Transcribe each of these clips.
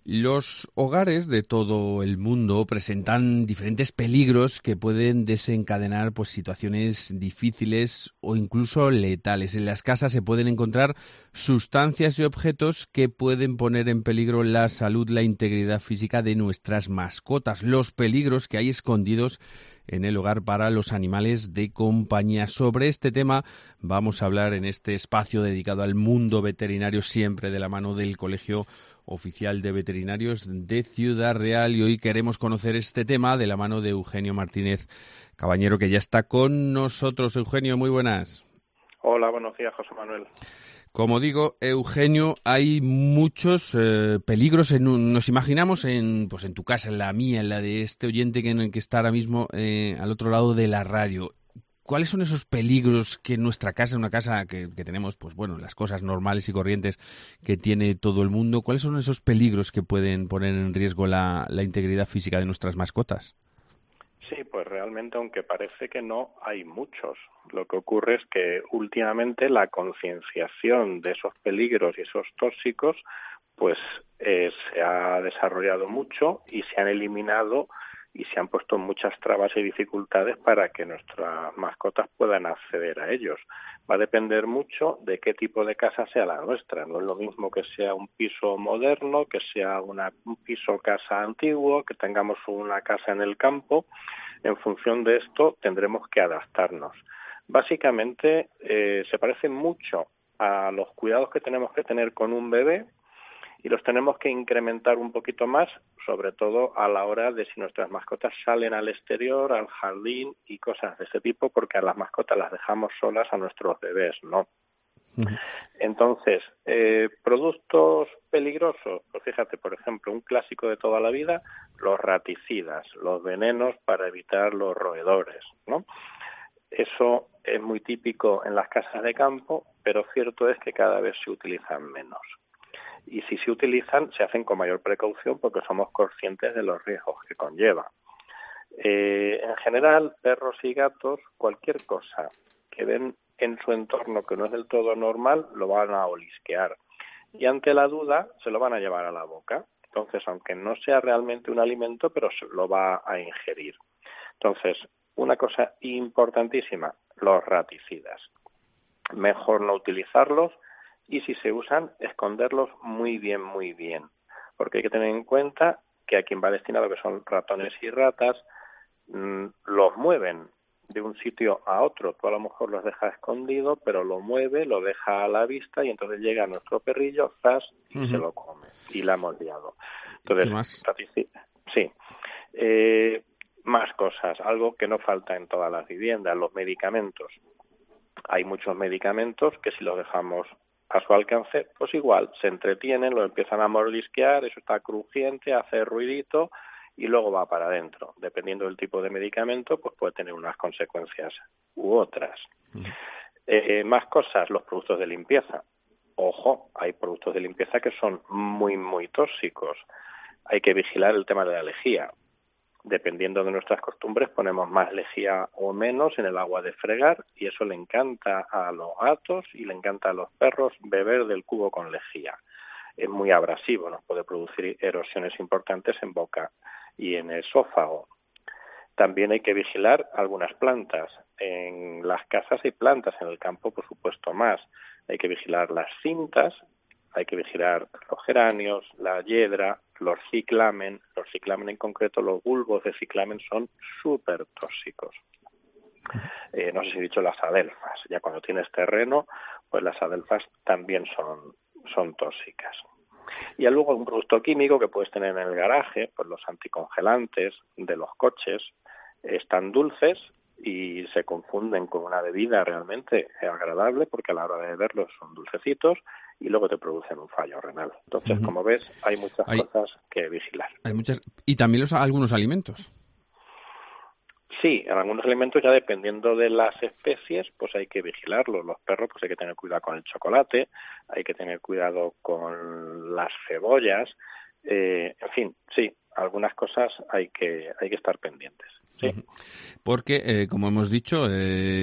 Los hogares de todo el mundo presentan diferentes peligros que pueden desencadenar pues situaciones difíciles o incluso letales. En las casas se pueden encontrar sustancias y objetos que pueden poner en peligro la salud, la integridad física de nuestras mascotas, los peligros que hay escondidos en el hogar para los animales de compañía. Sobre este tema vamos a hablar en este espacio dedicado al mundo veterinario, siempre de la mano del Colegio Oficial de Veterinarios de Ciudad Real, y hoy queremos conocer este tema de la mano de Eugenio Martínez Cabañero, que ya está con nosotros. Eugenio, muy buenas. Hola, buenos días, José Manuel. Como digo, Eugenio, hay muchos peligros. Nos imaginamos pues en tu casa, en la mía, en la de este oyente que está ahora mismo al otro lado de la radio. ¿Cuáles son esos peligros que en nuestra casa, una casa que tenemos, pues bueno, las cosas normales y corrientes que tiene todo el mundo, cuáles son esos peligros que pueden poner en riesgo la integridad física de nuestras mascotas? Sí, pues realmente, aunque parece que no, hay muchos. Lo que ocurre es que últimamente la concienciación de esos peligros y esos tóxicos pues se ha desarrollado mucho y se han eliminado y se han puesto muchas trabas y dificultades para que nuestras mascotas puedan acceder a ellos. Va a depender mucho de qué tipo de casa sea la nuestra. No es lo mismo que sea un piso moderno, que sea un piso casa antiguo, que tengamos una casa en el campo. En función de esto tendremos que adaptarnos. Básicamente se parece mucho a los cuidados que tenemos que tener con un bebé, y los tenemos que incrementar un poquito más, sobre todo a la hora de si nuestras mascotas salen al exterior, al jardín y cosas de ese tipo, porque a las mascotas las dejamos solas, a nuestros bebés no. Uh-huh. Entonces, productos peligrosos, pues fíjate, por ejemplo, un clásico de toda la vida, los raticidas, los venenos para evitar los roedores, ¿no? Eso es muy típico en las casas de campo, pero cierto es que cada vez se utilizan menos. Y si se utilizan, se hacen con mayor precaución porque somos conscientes de los riesgos que conlleva. En general, perros y gatos, cualquier cosa que ven en su entorno que no es del todo normal, lo van a olisquear. Y ante la duda, se lo van a llevar a la boca. Entonces, aunque no sea realmente un alimento, pero se lo va a ingerir. Entonces, una cosa importantísima, los raticidas. Mejor no utilizarlos. Y si se usan, esconderlos muy bien, porque hay que tener en cuenta que a quien va destinado, que son ratones y ratas, los mueven de un sitio a otro. Tú a lo mejor los dejas escondido, pero lo mueve, lo deja a la vista y entonces llega nuestro perrillo, zas, y Uh-huh. se lo come. Y la hemos liado. ¿Qué Entonces, más? sí. Más cosas, algo que no falta en todas las viviendas, los medicamentos. Hay muchos medicamentos que si los dejamos a su alcance, pues igual, se entretienen, lo empiezan a mordisquear, eso está crujiente, hace ruidito y luego va para adentro. Dependiendo del tipo de medicamento, pues puede tener unas consecuencias u otras. Más cosas, los productos de limpieza. Ojo, hay productos de limpieza que son muy tóxicos. Hay que vigilar el tema de la lejía. Dependiendo de nuestras costumbres, ponemos más lejía o menos en el agua de fregar y eso le encanta a los gatos y le encanta a los perros beber del cubo con lejía. Es muy abrasivo, nos puede producir erosiones importantes en boca y en esófago. También hay que vigilar algunas plantas. En las casas hay plantas, en el campo, por supuesto, más. Hay que vigilar las cintas, hay que vigilar los geranios, la hiedra, los ciclamen. Los ciclamen en concreto, los bulbos de ciclamen son súper tóxicos. No sé si he dicho las adelfas. Ya cuando tienes terreno, pues las adelfas también son tóxicas. Y luego un producto químico que puedes tener en el garaje, pues los anticongelantes de los coches están dulces y se confunden con una bebida realmente agradable porque a la hora de beberlos son dulcecitos y luego te producen un fallo renal. Entonces, Uh-huh. como ves, hay muchas cosas que vigilar. Hay muchas, y también algunos alimentos. Sí, en algunos alimentos ya dependiendo de las especies, pues hay que vigilarlos. Los perros, pues hay que tener cuidado con el chocolate, hay que tener cuidado con las cebollas, en fin, sí, algunas cosas hay que estar pendientes. Sí. Uh-huh. Porque, como hemos dicho,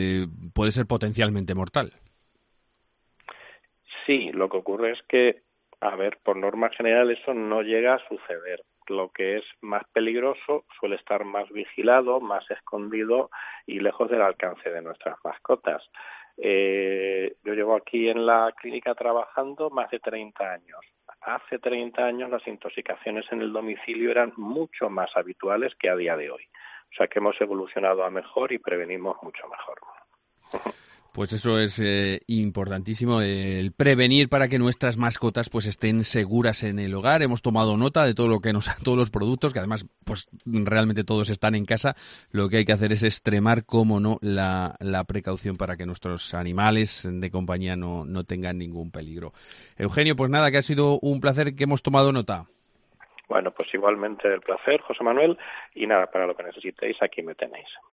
puede ser potencialmente mortal. Sí, lo que ocurre es que A ver, por norma general eso no llega a suceder. Lo que es más peligroso suele estar más vigilado, más escondido y lejos del alcance de nuestras mascotas. Yo llevo aquí en la clínica trabajando más de 30 años. Hace 30 años las intoxicaciones en el domicilio eran mucho más habituales que a día de hoy. O sea que hemos evolucionado a mejor y prevenimos mucho mejor. Pues eso es importantísimo, el prevenir para que nuestras mascotas pues estén seguras en el hogar. Hemos tomado nota de todo lo que todos los productos, que además pues realmente todos están en casa. Lo que hay que hacer es extremar, como no, la precaución para que nuestros animales de compañía no tengan ningún peligro. Eugenio, pues nada, que ha sido un placer, que hemos tomado nota. Bueno, pues igualmente el placer, José Manuel, y nada, para lo que necesitéis, aquí me tenéis.